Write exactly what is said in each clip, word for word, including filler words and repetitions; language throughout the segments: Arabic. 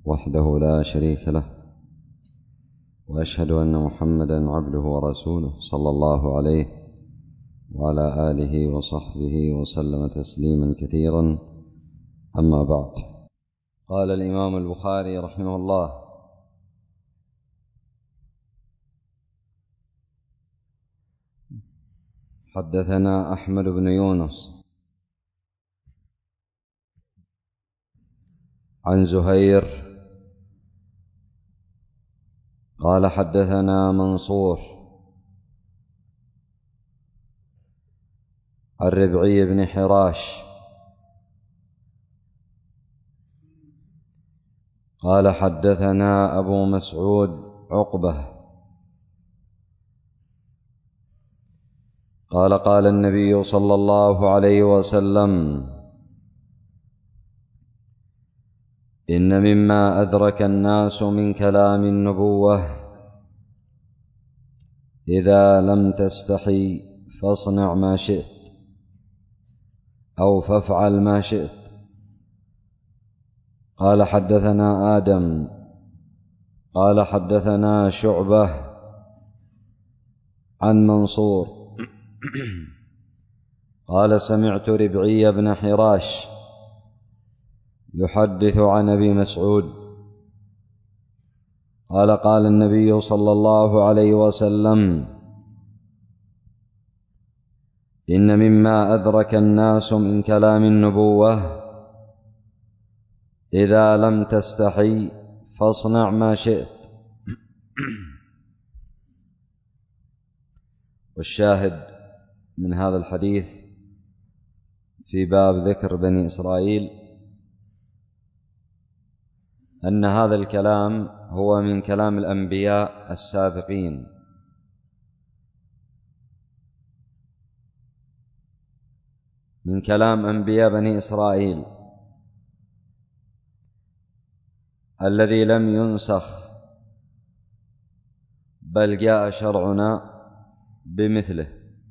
وحده لا شريك له، وأشهد أن محمدا عبده ورسوله صلى الله عليه وعلى آله وصحبه وسلم تسليما كثيرا. أما بعد، قال الإمام البخاري رحمه الله: حدثنا أحمد بن يونس عن زهير قال حدثنا منصور عن ربعي بن حراش قال حدثنا أبو مسعود عقبة قال قال النبي صلى الله عليه وسلم: إن مما أدرك الناس من كلام النبوة: إذا لم تستحي فاصنع ما شئت أو فافعل ما شئت. قال حدثنا آدم قال حدثنا شعبة عن منصور قال سمعت ربعي بن حراش يحدث عن أبي مسعود قال قال النبي صلى الله عليه وسلم: إن مما أدرك الناس من كلام النبوة: إذا لم تستحي فاصنع ما شئت. والشاهد من هذا الحديث في باب ذكر بني إسرائيل أن هذا الكلام هو من كلام الأنبياء السابقين، من كلام أنبياء بني إسرائيل الذي لم ينسخ، بل جاء شرعنا بمثله،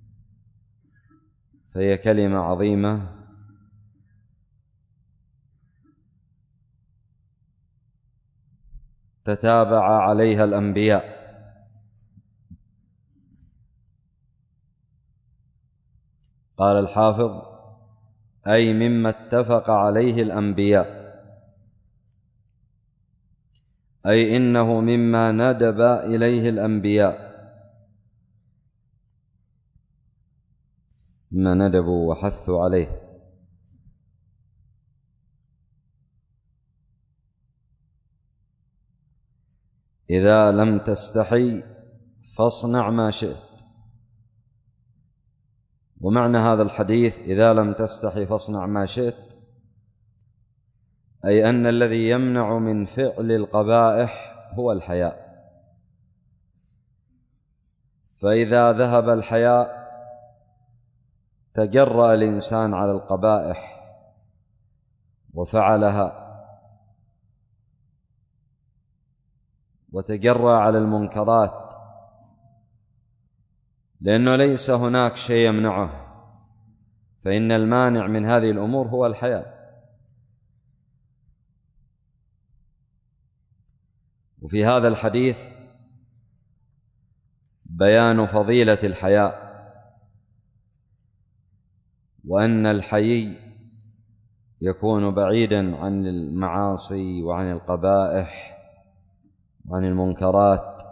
فهي كلمة عظيمة تتابع عليها الأنبياء. قال الحافظ: أي مما اتفق عليه الأنبياء، أي إنه مما ندب إليه الأنبياء، مما ندبوا وحثوا عليه. إذا لم تستحي فاصنع ما شئت. ومعنى هذا الحديث إذا لم تستحي فاصنع ما شئت، أي أن الذي يمنع من فعل القبائح هو الحياء، فإذا ذهب الحياء تجرأ الإنسان على القبائح وفعلها، وتجرأ على المنكرات، لأنه ليس هناك شيء يمنعه، فإن المانع من هذه الأمور هو الحياء. وفي هذا الحديث بيان فضيلة الحياء، وأن الحيي يكون بعيدا عن المعاصي وعن القبائح وعن المنكرات.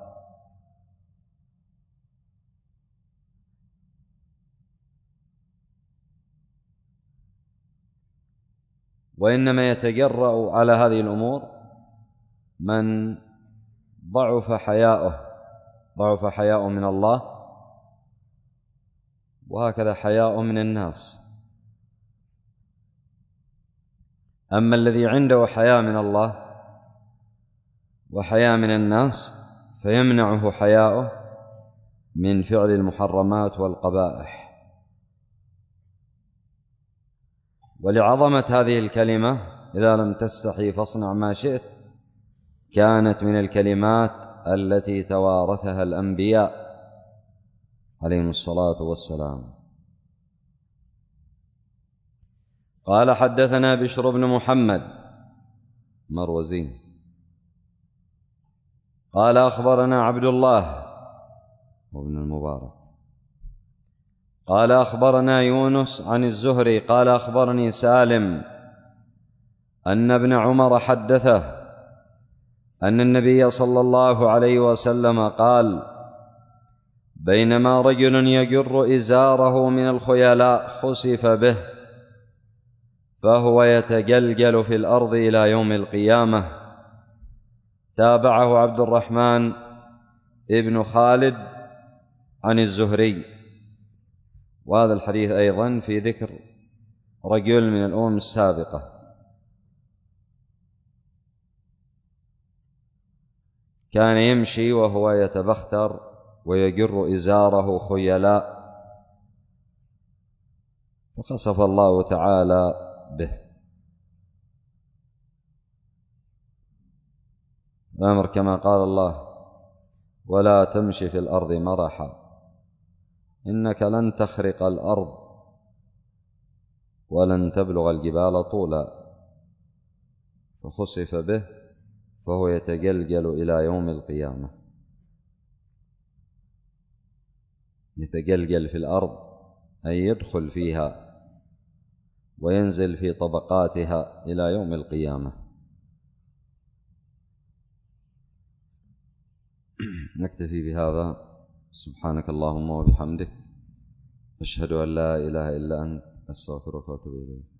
وإنما يتجرأ على هذه الأمور من ضعف حياؤه ضعف حياؤه من الله، وهكذا حياؤه من الناس. أما الذي عنده حياء من الله وحياء من الناس فيمنعه حياؤه من فعل المحرمات والقبائح. ولعظمة هذه الكلمة إذا لم تستحي فاصنع ما شئت، كانت من الكلمات التي توارثها الأنبياء عليهم الصلاة والسلام. قال حدثنا بشر بن محمد مروزي قال أخبرنا عبد الله وابن المبارك قال أخبرنا يونس عن الزهري قال أخبرني سالم أن ابن عمر حدثه أن النبي صلى الله عليه وسلم قال: بينما رجل يجر إزاره من الخيلاء خسف به فهو يتجلجل في الأرض إلى يوم القيامة. تابعه عبد الرحمن ابن خالد عن الزهري. وهذا الحديث أيضا في ذكر رجل من الأمم السابقة كان يمشي وهو يتبختر ويجر إزاره خيلاء وخسف الله تعالى به. الأمر كما قال الله: ولا تمشي في الأرض مرحا إنك لن تخرق الأرض ولن تبلغ الجبال طولا. فخسف به فهو يتجلجل إلى يوم القيامة. يتجلجل في الأرض أي يدخل فيها وينزل في طبقاتها إلى يوم القيامة. نكتفي بهذا. سبحانك اللهم وبحمدك، أشهد أن لا إله إلا أنت، أستغفرك وأتوب إليك.